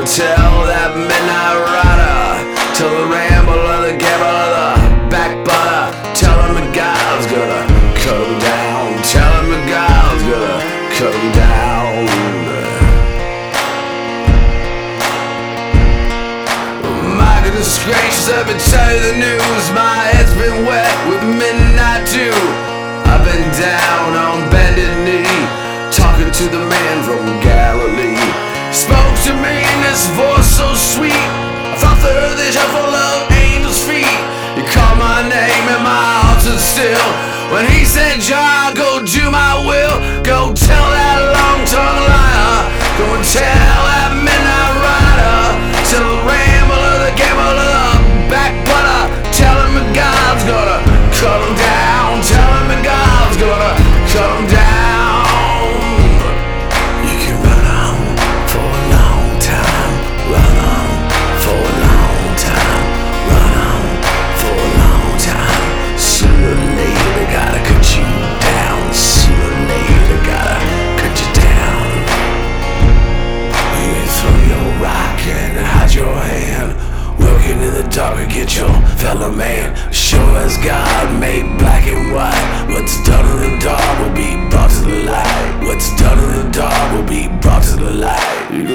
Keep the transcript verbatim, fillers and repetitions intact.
tell that midnight rider, tell the rambler, the gambler, the backbiter, tell him the God's gonna cut him down, tell him the God's gonna cut him down. My goodness gracious, let me tell you the news, my head's been wet with midnight dew. I've been down on bended knee, talking to the man from Galilee. Spoke to me in this voice so sweet, I thought the earth is full of angels' feet. He called my name and my heart stood still when he said, John, go do my will. Go tell that long-tongued liar, go and tell that midnight rider, tell the rambler, the gambler, the backbiter, tell him that God's gonna cut him down, tell him that God's gonna cut him down. Darker, get your fellow man. Sure as God made black and white, what's done in the dark will be brought to the light. What's done in the dark will be brought to the light.